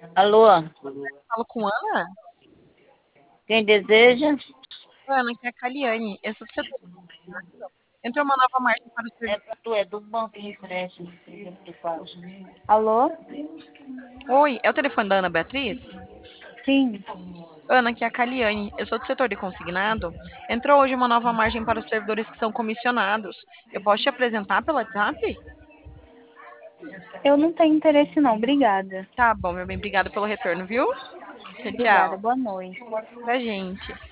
Alô, Falo com Ana? quem deseja? Ana, que é a Caliane. Eu sou do setor. Entrou uma nova margem para o É serviço. pra tu, é do banco de empréstimo. Que tu fala. Alô? Oi, é o telefone da Ana Beatriz? Sim, Ana, que é a Caliane. Eu sou do setor de consignado. Entrou hoje uma nova margem para os servidores que são comissionados. Eu posso te apresentar pelo WhatsApp? eu não tenho interesse não, obrigada. Tá bom, meu bem. Obrigada pelo retorno, viu? Tchau, Obrigada, tchau. boa noite. Pra gente.